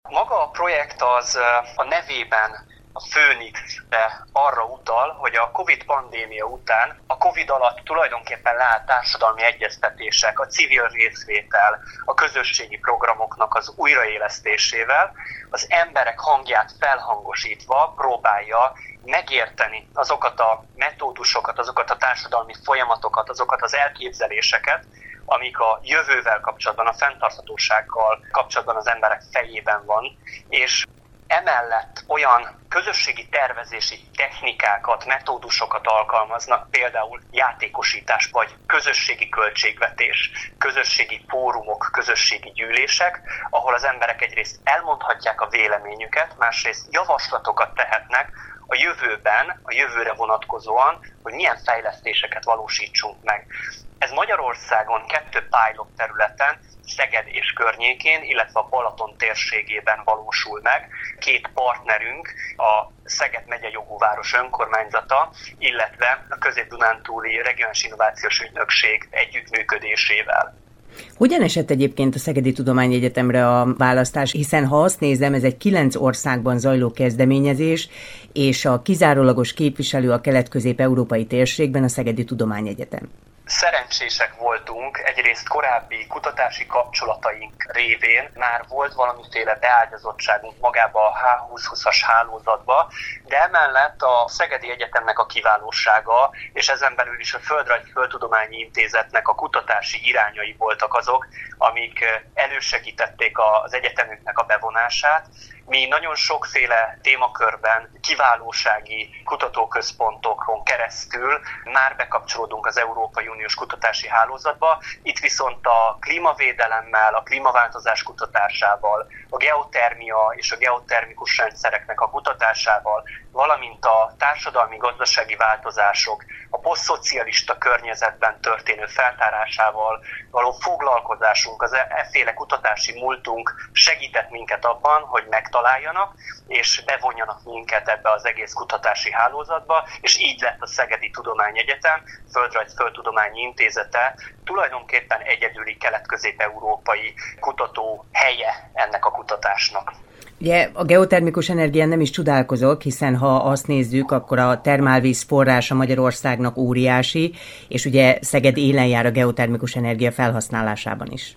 Maga a projekt az a nevében a Főnix-re arra utal, hogy a Covid pandémia után, a Covid alatt tulajdonképpen leállt társadalmi egyeztetések, a civil részvétel, a közösségi programoknak az újraélesztésével az emberek hangját felhangosítva próbálja megérteni azokat a metódusokat, azokat a társadalmi folyamatokat, azokat az elképzeléseket, amik a jövővel kapcsolatban, a fenntarthatósággal kapcsolatban az emberek fejében van, és emellett olyan közösségi tervezési technikákat, metódusokat alkalmaznak, például játékosítás vagy közösségi költségvetés, közösségi fórumok, közösségi gyűlések, ahol az emberek egyrészt elmondhatják a véleményüket, másrészt javaslatokat tehetnek a jövőben, a jövőre vonatkozóan, hogy milyen fejlesztéseket valósítsunk meg. Ez Magyarországon 2 pilot területen, Szeged és környékén, illetve a Balaton térségében valósul meg. 2 partnerünk, a Szeged megyei jogú város önkormányzata, illetve a Közép-Dunántúli Regionális Innovációs Ügynökség együttműködésével. Hogyan esett egyébként a Szegedi Tudományegyetemre a választás, hiszen ha azt nézem, ez egy 9 országban zajló kezdeményezés, és a kizárólagos képviselő a kelet-közép-európai térségben a Szegedi Tudományegyetem. Szerencsések voltunk, egyrészt korábbi kutatási kapcsolataink révén már volt valamiféle beágyazottságunk magába a H2020-as hálózatba, de emellett a Szegedi Egyetemnek a kiválósága, és ezen belül is a Földrajzi Földtudományi Intézetnek a kutatási irányai voltak azok, amik elősegítették az egyetemünknek a bevonását. Mi nagyon sokféle témakörben kiválósági kutatóközpontokon keresztül már bekapcsolódunk az Európai Uniós kutatási hálózatba. Itt viszont a klímavédelemmel, a klímaváltozás kutatásával, a geotermia és a geotermikus rendszereknek a kutatásával, valamint a társadalmi-gazdasági változások, a posztszocialista környezetben történő feltárásával való foglalkozásunk, az efféle kutatási múltunk segített minket abban, hogy megtaláljanak és bevonjanak minket ebbe az egész kutatási hálózatba, és így lett a Szegedi Tudományegyetem, Földrajzi Földtudományi Intézete tulajdonképpen egyedüli kelet-közép-európai kutató helye ennek a kutatásnak. Ugye a geotermikus energián nem is csodálkozok, hiszen ha azt nézzük, akkor a termálvíz forrása Magyarországnak óriási, és ugye Szeged élen jár a geotermikus energia felhasználásában is.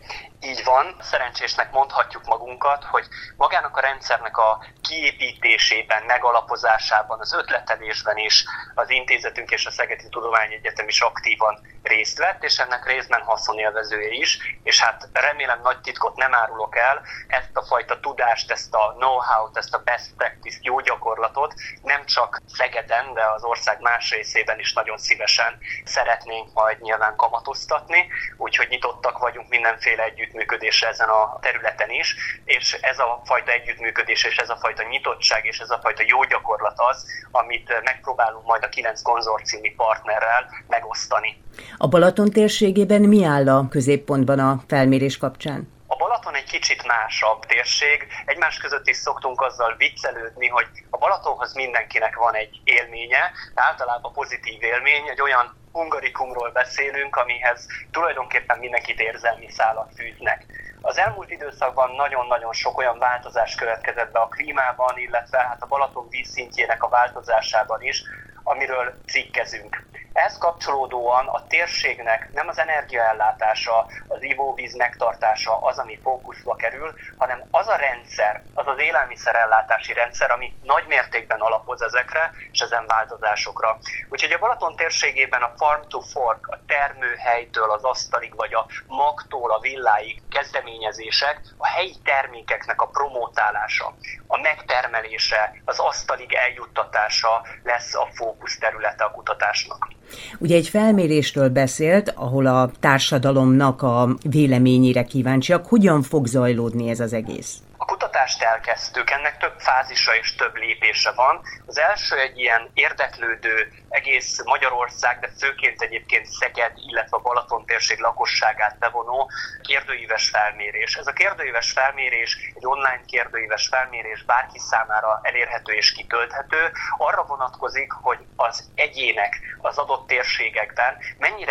Így van, szerencsésnek mondhatjuk magunkat, hogy magának a rendszernek a kiépítésében, megalapozásában, az ötletelésben is az intézetünk és a Szegedi Tudományegyetem is aktívan részt vett, és ennek részben haszonélvezője is, és hát remélem nagy titkot nem árulok el, ezt a fajta tudást, ezt a know-how-t, ezt a best practice jó gyakorlatot nem csak Szegeden, de az ország más részében is nagyon szívesen szeretnénk majd nyilván kamatoztatni, úgyhogy nyitottak vagyunk mindenféle együttműködésre ezen a területen is, és ez a fajta együttműködés, és ez a fajta nyitottság, és ez a fajta jó gyakorlat az, amit megpróbálunk majd a 9 konzorciumi partnerrel megosztani. A Balaton térségében mi áll a középpontban a felmérés kapcsán? A Balaton egy kicsit másabb térség. Egymás között is szoktunk azzal viccelődni, hogy a Balatonhoz mindenkinek van egy élménye, általában pozitív élmény, egy olyan hungarikumról beszélünk, amihez tulajdonképpen mindenkit érzelmi szálak fűznek. Az elmúlt időszakban nagyon-nagyon sok olyan változás következett be a klímában, illetve hát a Balaton vízszintjének a változásában is, amiről cikkezünk. Ehhez kapcsolódóan a térségnek nem az energiaellátása, az ivóvíz megtartása az, ami fókuszba kerül, hanem az a rendszer, az az élelmiszerellátási rendszer, ami nagy mértékben alapoz ezekre és ezen változásokra. Úgyhogy a Balaton térségében a farm to fork, a termőhelytől az asztalig, vagy a magtól a villáig kezdeményezések, a helyi termékeknek a promótálása, a megtermelése, az asztalig eljuttatása lesz a fókusz területe a kutatásnak. Ugye egy felmérésről beszélt, ahol a társadalomnak a véleményére kíváncsiak. Hogyan fog zajlódni ez az egész? A kutatást elkezdtük, ennek több fázisa és több lépése van. Az első egy ilyen érdeklődő, egész Magyarország, de főként egyébként Szeged, illetve a Balaton térség lakosságát bevonó kérdőíves felmérés. Ez a kérdőíves felmérés egy online kérdőíves felmérés, bárki számára elérhető és kitölthető. Arra vonatkozik, hogy az egyének az adott térségekben mennyire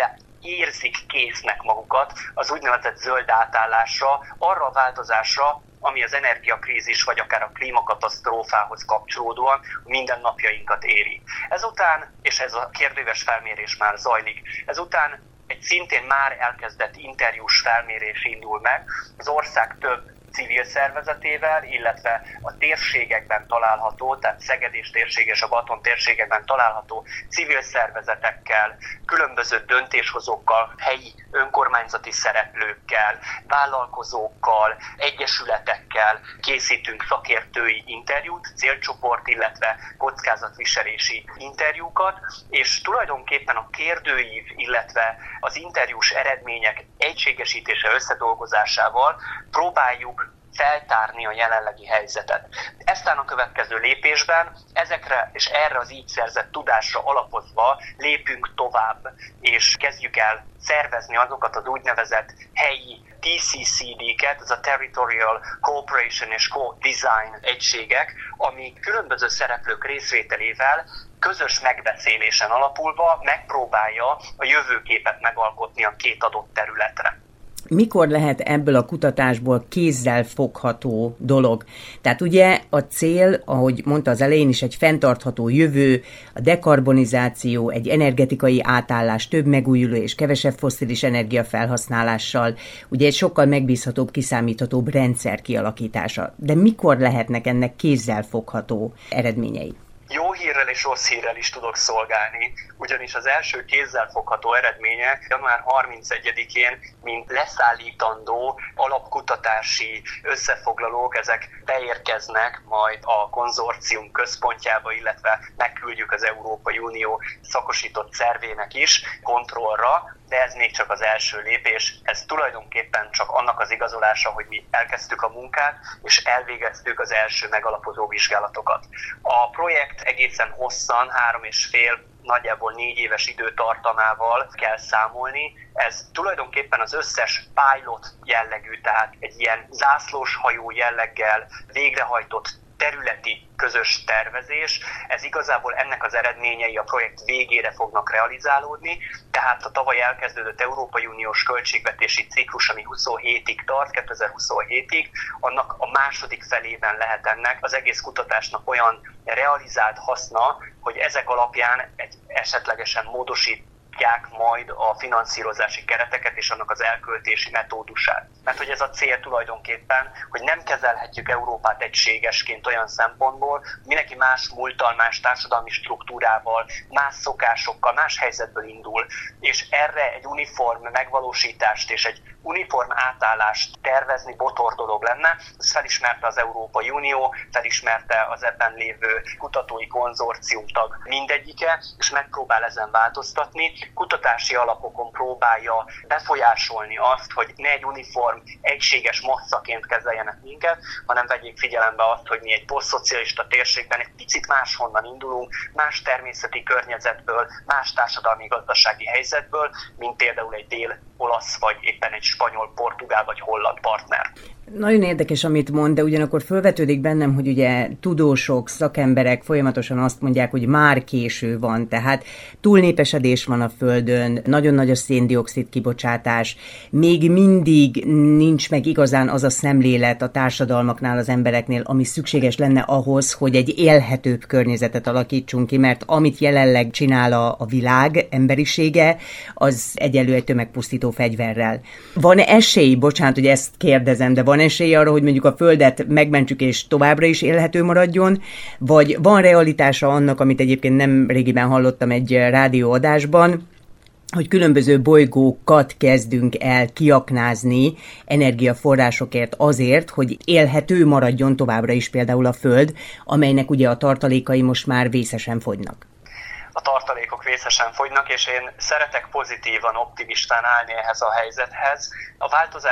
érzik késznek magukat az úgynevezett zöld átállásra, arra a változásra, ami az energiakrízis vagy akár a klímakatasztrófához kapcsolódóan mindennapjainkat éri. Ezután, és ez a kérdőíves felmérés már zajlik, ezután egy szintén már elkezdett interjús felmérés indul meg az ország több civil szervezetével, illetve a térségekben található, tehát Szeged és térség és a Balaton térségekben található civil szervezetekkel, különböző döntéshozókkal, helyi önkormányzati szereplőkkel, vállalkozókkal, egyesületekkel készítünk szakértői interjút, célcsoport, illetve kockázatviselési interjúkat, és tulajdonképpen a kérdőív, illetve az interjús eredmények egységesítése, összedolgozásával próbáljuk feltárni a jelenlegi helyzetet. Eztán a következő lépésben ezekre és erre az így szerzett tudásra alapozva lépünk tovább, és kezdjük el szervezni azokat az úgynevezett helyi TCCD-ket, ez a Territorial Cooperation és Co-Design egységek, ami különböző szereplők részvételével közös megbeszélésen alapulva megpróbálja a jövőképet megalkotni a két adott területre. Mikor lehet ebből a kutatásból kézzel fogható dolog? Tehát ugye a cél, ahogy mondta az elején is, egy fenntartható jövő, a dekarbonizáció, egy energetikai átállás, több megújuló és kevesebb fosszilis energiafelhasználással, ugye egy sokkal megbízhatóbb, kiszámíthatóbb rendszer kialakítása. De mikor lehetnek ennek kézzel fogható eredményei? Jó hírrel és rossz hírrel is tudok szolgálni, ugyanis az első kézzelfogható eredménye január 31-én, mint leszállítandó alapkutatási összefoglalók, ezek beérkeznek majd a konzorcium központjába, illetve megküldjük az Európai Unió szakosított szervének is kontrollra, de ez még csak az első lépés, ez tulajdonképpen csak annak az igazolása, hogy mi elkezdtük a munkát, és elvégeztük az első megalapozó vizsgálatokat. A projekt egészen hosszan, 3,5, nagyjából 4 éves időtartamával kell számolni. Ez tulajdonképpen az összes pilot jellegű, tehát egy ilyen zászlós hajó jelleggel végrehajtott területi közös tervezés, ez igazából ennek az eredményei a projekt végére fognak realizálódni, tehát a tavaly elkezdődött Európai Uniós költségvetési ciklus, ami 27-ig tart, 2027-ig, annak a második felében lehet ennek az egész kutatásnak olyan realizált haszna, hogy ezek alapján egy esetlegesen módosítják majd a finanszírozási kereteket és annak az elköltési metódusát. Mert hogy ez a cél tulajdonképpen, hogy nem kezelhetjük Európát egységesként olyan szempontból, mindenki más múlttal, más társadalmi struktúrával, más szokásokkal, más helyzetből indul, és erre egy uniform megvalósítást és egy uniform átállást tervezni botor dolog lenne. Ezt felismerte az Európai Unió, felismerte az ebben lévő kutatói konzorcium tag mindegyike, és megpróbál ezen változtatni. Kutatási alapokon próbálja befolyásolni azt, hogy ne egy uniform, egységes masszaként kezeljenek minket, hanem vegyék figyelembe azt, hogy mi egy posztszocialista térségben egy picit máshonnan indulunk, más természeti környezetből, más társadalmi-gazdasági helyzetből, mint például egy dél-olasz, vagy éppen egy spanyol, portugál vagy holland partner. Nagyon érdekes, amit mond, de ugyanakkor felvetődik bennem, hogy ugye tudósok, szakemberek folyamatosan azt mondják, hogy már késő van, tehát túlnépesedés van a Földön, nagyon nagy a szén-dioxid kibocsátás, még mindig nincs meg igazán az a szemlélet a társadalmaknál, az embereknél, ami szükséges lenne ahhoz, hogy egy élhetőbb környezetet alakítsunk ki, mert amit jelenleg csinál a világ emberisége, az egyenlő egy tömegpusztító fegyverrel. Van esély, bocsánat, hogy ezt kérdezem, de van esély arra, hogy mondjuk a Földet megmentsük és továbbra is élhető maradjon, vagy van realitása annak, amit egyébként nem régiben hallottam egy rádióadásban, hogy különböző bolygókat kezdünk el kiaknázni energiaforrásokért azért, hogy élhető maradjon továbbra is például a Föld, amelynek ugye a tartalékai most már vészesen fogynak. A tartalékok vészesen fogynak, és én szeretek pozitívan, optimistán állni ehhez a helyzethez. A változás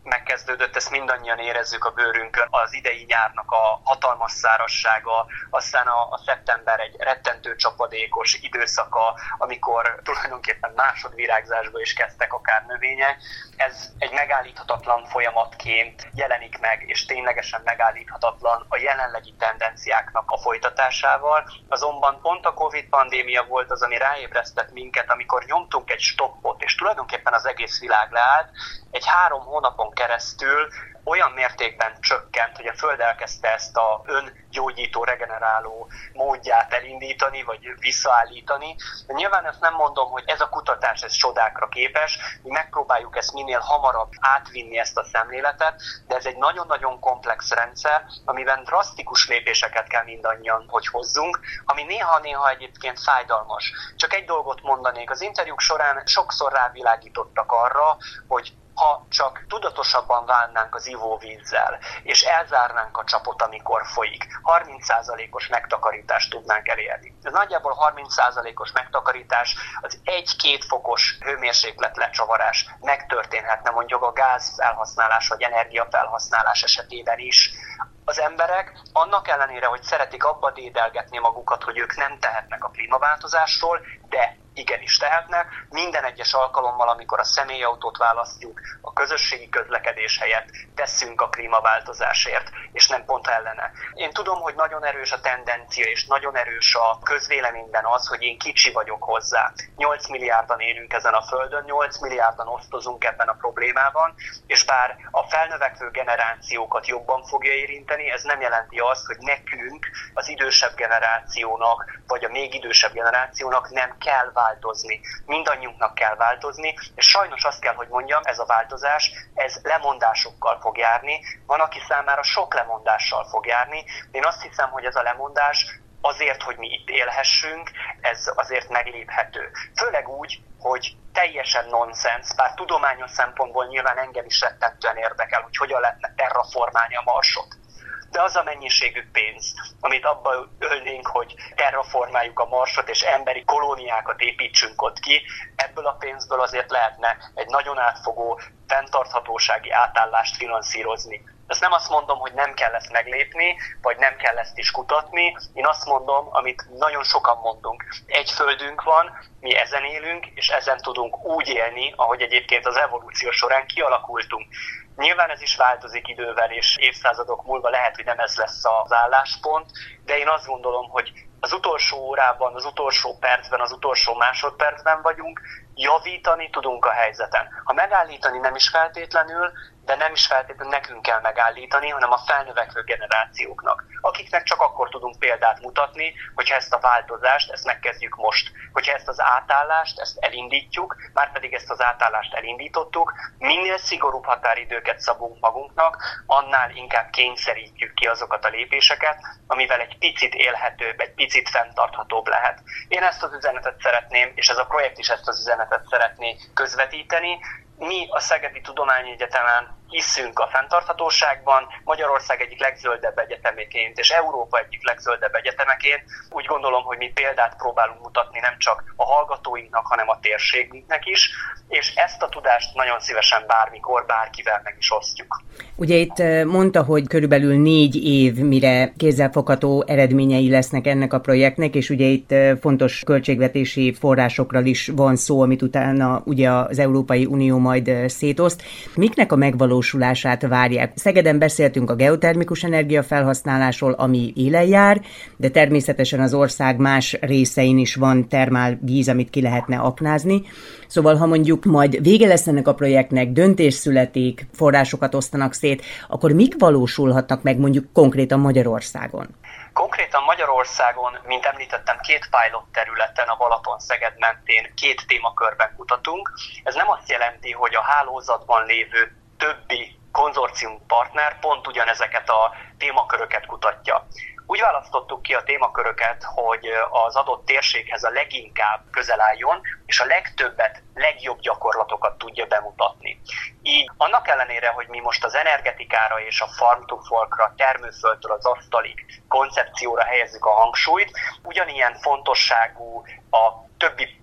megkezdődött, ezt mindannyian érezzük a bőrünkön, az idei nyárnak a hatalmas szárazsága, aztán a szeptember egy rettentő csapadékos időszaka, amikor tulajdonképpen másodvirágzásba is kezdtek akár növények. Ez egy megállíthatatlan folyamatként jelenik meg, és ténylegesen megállíthatatlan a jelenlegi tendenciáknak a folytatásával. Azonban pont a Covid-pandémia volt az, ami ráébresztett minket, amikor nyomtunk egy stoppot, és tulajdonképpen az egész világ leállt. Egy 3 hónapon keresztül olyan mértékben csökkent, hogy a Föld elkezdte ezt a öngyógyító, regeneráló módját elindítani, vagy visszaállítani. De nyilván ezt nem mondom, hogy ez a kutatás, ez csodákra képes, mi megpróbáljuk ezt minél hamarabb átvinni ezt a szemléletet, de ez egy nagyon-nagyon komplex rendszer, amiben drasztikus lépéseket kell mindannyian, hogy hozzunk, ami néha-néha egyébként fájdalmas. Csak egy dolgot mondanék, az interjúk során sokszor rávilágítottak arra, hogy ha csak tudatosabban válnánk az ivóvízzel, és elzárnánk a csapot, amikor folyik, 30%-os megtakarítást tudnánk elérni. Ez nagyjából 30%-os megtakarítás, az 1-2 fokos hőmérséklet lecsavarás megtörténhetne mondjuk a gáz felhasználás vagy energiafelhasználás esetében is. Az emberek annak ellenére, hogy szeretik abba dédelgetni magukat, hogy ők nem tehetnek a klímaváltozásról, de igenis tehetnek. Minden egyes alkalommal, amikor a személyautót választjuk, a közösségi közlekedés helyett tesszünk a klímaváltozásért, és nem pont ellene. Én tudom, hogy nagyon erős a tendencia, és nagyon erős a közvéleményben az, hogy én kicsi vagyok hozzá. 8 milliárdan élünk ezen a Földön, 8 milliárdan osztozunk ebben a problémában, és bár a felnövekvő generációkat jobban fogja érinteni, ez nem jelenti azt, hogy nekünk, az idősebb generációnak, vagy a még idősebb generációnak nem kell változni. Mindannyiunknak kell változni, és sajnos azt kell, hogy mondjam, ez a változás, ez lemondásokkal fog járni. Van, aki számára sok lemondással fog járni. Én azt hiszem, hogy ez a lemondás azért, hogy mi itt élhessünk, ez azért megléphető. Főleg úgy, hogy teljesen nonsens, bár tudományos szempontból nyilván engem is rettentően érdekel, hogy hogyan lehetne terraformálni a Marsot. De az a mennyiségű pénz, amit abba ölnénk, hogy terraformáljuk a Marsot és emberi kolóniákat építsünk ott ki, ebből a pénzből azért lehetne egy nagyon átfogó, fenntarthatósági átállást finanszírozni. Ezt nem azt mondom, hogy nem kell ezt meglépni, vagy nem kell ezt is kutatni. Én azt mondom, amit nagyon sokan mondunk. Egy földünk van, mi ezen élünk, és ezen tudunk úgy élni, ahogy egyébként az evolúció során kialakultunk. Nyilván ez is változik idővel, és évszázadok múlva lehet, hogy nem ez lesz az álláspont, de én azt gondolom, hogy az utolsó órában, az utolsó percben, az utolsó másodpercben vagyunk, javítani tudunk a helyzeten. Ha megállítani nem is feltétlenül, de nem is feltétlenül nekünk kell megállítani, hanem a felnövekvő generációknak, akiknek csak akkor tudunk példát mutatni, hogyha ezt a változást, ezt megkezdjük most. Hogyha ezt az átállást, ezt elindítjuk, márpedig ezt az átállást elindítottuk, minél szigorúbb határidőket szabunk magunknak, annál inkább kényszerítjük ki azokat a lépéseket, amivel egy picit élhetőbb, egy picit fenntarthatóbb lehet. Én ezt az üzenetet szeretném, és ez a projekt is ezt az üzenetet szeretné közvetíteni. Mi a Szegedi Tudományegyetemen hiszünk a fenntarthatóságban, Magyarország egyik legzöldebb egyetemeként és Európa egyik legzöldebb egyetemeként. Úgy gondolom, hogy mi példát próbálunk mutatni nem csak a hallgatóinknak, hanem a térségünknek is, és ezt a tudást nagyon szívesen bármikor, bárkivel meg is osztjuk. Ugye itt mondta, hogy körülbelül 4 év, mire kézzelfogható eredményei lesznek ennek a projektnek, és ugye itt fontos költségvetési forrásokról is van szó, amit utána ugye az Európai Unió majd szétoszt. Miknek a megvalósulását várják? Szegeden beszéltünk a geotermikus energia felhasználásról, ami élen jár, de természetesen az ország más részein is van termálvíz, amit ki lehetne aknázni. Szóval, ha mondjuk majd vége lesz ennek a projektnek, döntés születik, forrásokat osztanak szét, akkor mik valósulhatnak meg mondjuk konkrétan Magyarországon? Konkrétan Magyarországon, mint említettem, 2 pilot területen, a Balaton-Szeged mentén 2 témakörben kutatunk. Ez nem azt jelenti, hogy a hálózatban lévő többi konzorcium partner pont ugyanezeket a témaköröket kutatja. Úgy választottuk ki a témaköröket, hogy az adott térséghez a leginkább közel álljon, és a legtöbbet, legjobb gyakorlatokat tudja bemutatni. Így annak ellenére, hogy mi most az energetikára és a farm to forkra, termőföldtől az asztalig koncepcióra helyezzük a hangsúlyt, ugyanilyen fontosságú a többi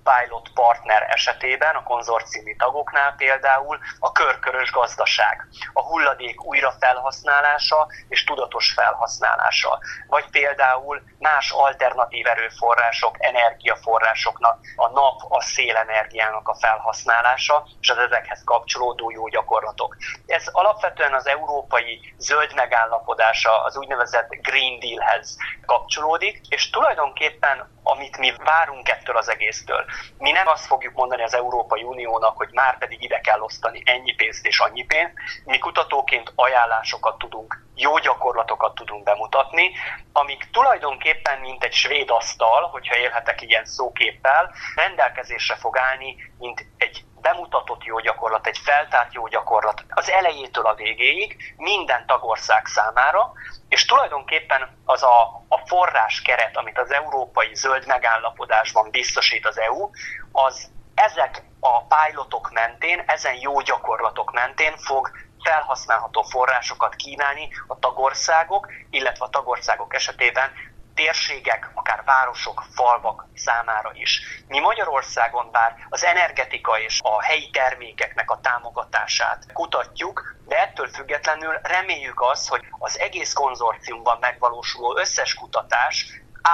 pilot partner esetében, a konzorciumi tagoknál például a körkörös gazdaság, a hulladék újrafelhasználása és tudatos felhasználása, vagy például más alternatív erőforrások, energiaforrásoknak, a nap, a szélenergiának a felhasználása, és az ezekhez kapcsolódó jó gyakorlatok. Ez alapvetően az európai zöld megállapodása, az úgynevezett Green Dealhez kapcsolódik, és tulajdonképpen amit mi várunk ettől az egésztől. Mi nem azt fogjuk mondani az Európai Uniónak, hogy már pedig ide kell osztani ennyi pénzt és annyi pénzt. Mi kutatóként ajánlásokat tudunk, jó gyakorlatokat tudunk bemutatni, amik tulajdonképpen mint egy svéd asztal, hogyha élhetek ilyen szóképpel, rendelkezésre fog állni, mint egy bemutatott jó gyakorlat, egy feltárt jó gyakorlat az elejétől a végéig minden tagország számára, és tulajdonképpen az a forráskeret, amit az európai zöld megállapodásban biztosít az EU, az ezek a pilotok mentén, ezen jó gyakorlatok mentén fog felhasználható forrásokat kínálni a tagországok, illetve a tagországok esetében térségek, akár városok, falvak számára is. Mi Magyarországon bár az energetika és a helyi termékeknek a támogatását kutatjuk, de ettől függetlenül reméljük azt, hogy az egész konzorciumban megvalósuló összes kutatás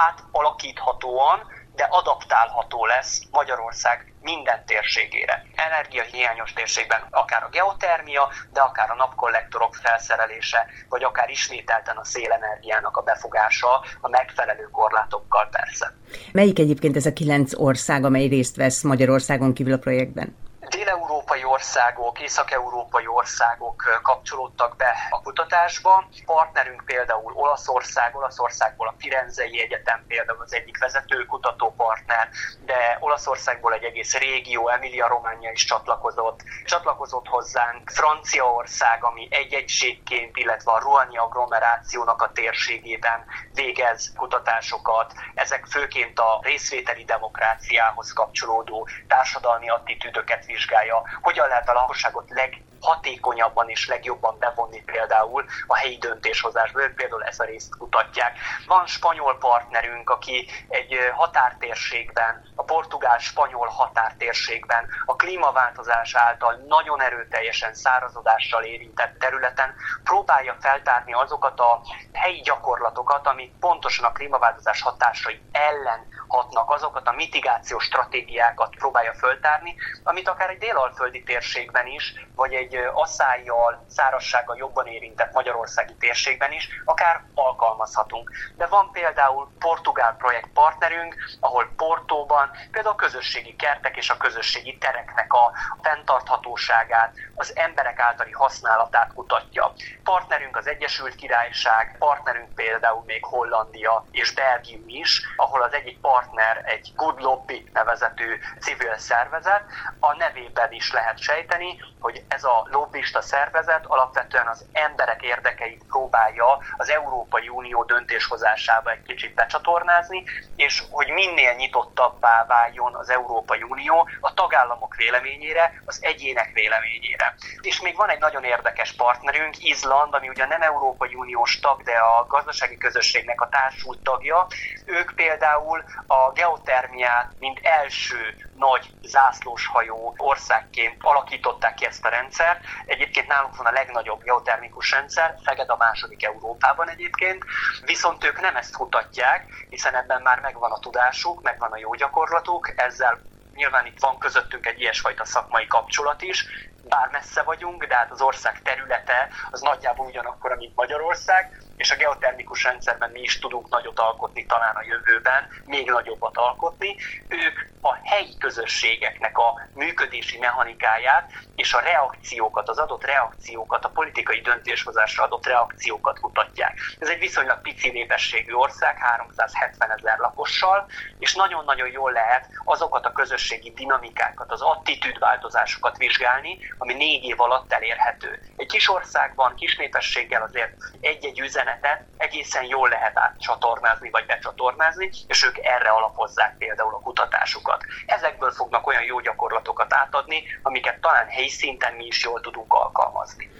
átalakíthatóan, de adaptálható lesz Magyarország minden térségére. Energiahiányos térségben akár a geotermia, de akár a napkollektorok felszerelése, vagy akár ismételten a szélenergiának a befogása a megfelelő korlátokkal persze. Melyik egyébként ez a 9 ország, amely részt vesz Magyarországon kívül a projektben? Dél-európai országok, észak-európai országok kapcsolódtak be a kutatásba. Partnerünk például Olaszországból a Firenzei Egyetem például az egyik vezető kutatópartner, de Olaszországból egy egész régió, Emilia-Romagna is csatlakozott hozzánk. Franciaország, ami egy egységként, illetve a Rouen agglomerációnak a térségében végez kutatásokat. Ezek főként a részvételi demokráciához kapcsolódó társadalmi attitűdöket vizsgálja, hogyan lehet a lakosságot leghatékonyabban és legjobban bevonni például a helyi döntéshozásba. Ők például ezt a részt kutatják. Van spanyol partnerünk, aki egy határtérségben, a portugál-spanyol határtérségben, a klímaváltozás által nagyon erőteljesen szárazodással érintett területen próbálja feltárni azokat a helyi gyakorlatokat, amik pontosan a klímaváltozás hatásai ellen hatnak, azokat a mitigációs stratégiákat próbálja föltárni, amit akár egy délalföldi térségben is, vagy egy asszályjal, szárazsággal jobban érintett magyarországi térségben is akár alkalmazhatunk. De van például portugál projektpartnerünk, ahol Portóban például a közösségi kertek és a közösségi tereknek a fenntarthatóságát, az emberek általi használatát kutatja. Partnerünk az Egyesült Királyság, partnerünk például még Hollandia és Belgium is, ahol az egyik partner egy Good Lobby nevezetű civil szervezet. A nevében is lehet sejteni, hogy ez a lobbista szervezet alapvetően az emberek érdekeit próbálja az Európai Unió döntéshozásába egy kicsit becsatornázni, és hogy minél nyitottabbá váljon az Európai Unió a tagállamok véleményére, az egyének véleményére. És még van egy nagyon érdekes partnerünk, Izland, ami ugye nem Európai Uniós tag, de a gazdasági közösségnek a társult tagja. Ők például a geotermiát, mint első nagy zászlóshajó országként alakították ki ezt a rendszert. Egyébként nálunk van a legnagyobb geotermikus rendszer, Szeged a második Európában egyébként, viszont ők nem ezt kutatják, hiszen ebben már megvan a tudásuk, megvan a jó gyakorlatuk, ezzel nyilván itt van közöttünk egy ilyesfajta szakmai kapcsolat is, bár messze vagyunk, de hát az ország területe az nagyjából ugyanakkor, mint Magyarország, és a geotermikus rendszerben mi is tudunk nagyot alkotni, talán a jövőben még nagyobbat alkotni. Ők a helyi közösségeknek a működési mechanikáját és a reakciókat, az adott reakciókat, a politikai döntéshozásra adott reakciókat kutatják. Ez egy viszonylag pici népességű ország, 370 000 lakossal, és nagyon-nagyon jól lehet azokat a közösségi dinamikákat, az attitűdváltozásokat vizsgálni, ami 4 év alatt elérhető. Egy kis országban, kis népességgel azért egy-egy üzenetet egészen jól lehet átcsatornázni vagy becsatornázni, és ők erre alapozzák például a kutatásukat. Ezekből fognak olyan jó gyakorlatokat átadni, amiket talán helyi szinten mi is jól tudunk alkalmazni.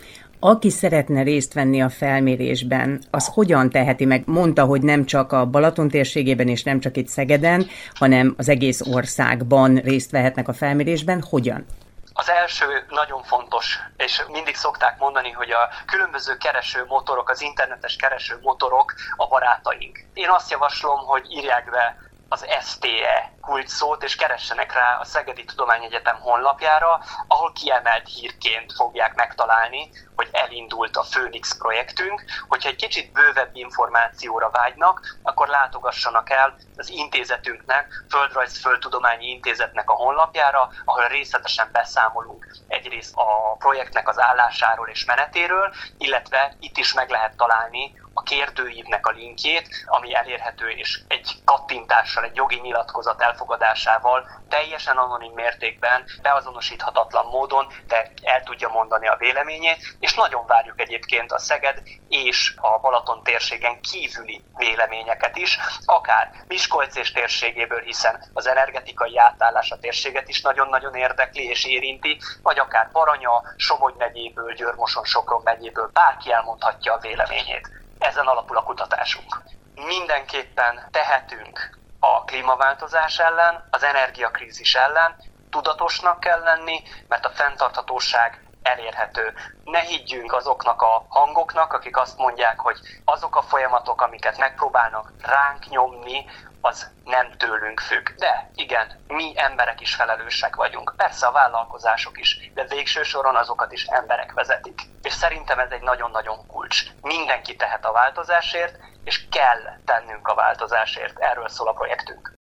Aki szeretne részt venni a felmérésben, az hogyan teheti meg? Mondta, hogy nem csak a Balaton térségében és nem csak itt Szegeden, hanem az egész országban részt vehetnek a felmérésben. Hogyan? Az első nagyon fontos, és mindig szokták mondani, hogy a különböző keresőmotorok, az internetes keresőmotorok a barátaink. Én azt javaslom, hogy írják be az STE kulcsszót, és keressenek rá a Szegedi Tudományegyetem honlapjára, ahol kiemelt hírként fogják megtalálni, hogy elindult a Főnix projektünk. Hogyha egy kicsit bővebb információra vágynak, akkor látogassanak el az intézetünknek, Földrajz-Földtudományi Intézetnek a honlapjára, ahol részletesen beszámolunk egyrészt a projektnek az állásáról és menetéről, illetve itt is meg lehet találni a kérdőívnek a linkjét, ami elérhető, és egy kattintással, egy jogi nyilatkozat elfogadásával teljesen anonim mértékben, beazonosíthatatlan módon, de el tudja mondani a véleményét, és nagyon várjuk egyébként a Szeged és a Balaton térségen kívüli véleményeket is, akár Miskolc és térségéből, hiszen az energetikai átállás a térséget is nagyon-nagyon érdekli és érinti, vagy akár Baranya, Somogy megyéből, Győr-Moson-Sopron megyéből, bárki elmondhatja a véleményét. Ezen alapul a kutatásunk. Mindenképpen tehetünk a klímaváltozás ellen, az energiakrízis ellen, tudatosnak kell lenni, mert a fenntarthatóság elérhető. Ne higgyünk azoknak a hangoknak, akik azt mondják, hogy azok a folyamatok, amiket megpróbálnak ránk nyomni, az nem tőlünk függ. De igen, mi emberek is felelősek vagyunk. Persze a vállalkozások is, de végső soron azokat is emberek vezetik. És szerintem ez egy nagyon-nagyon kulcs. Mindenki tehet a változásért, és kell tennünk a változásért. Erről szól a projektünk.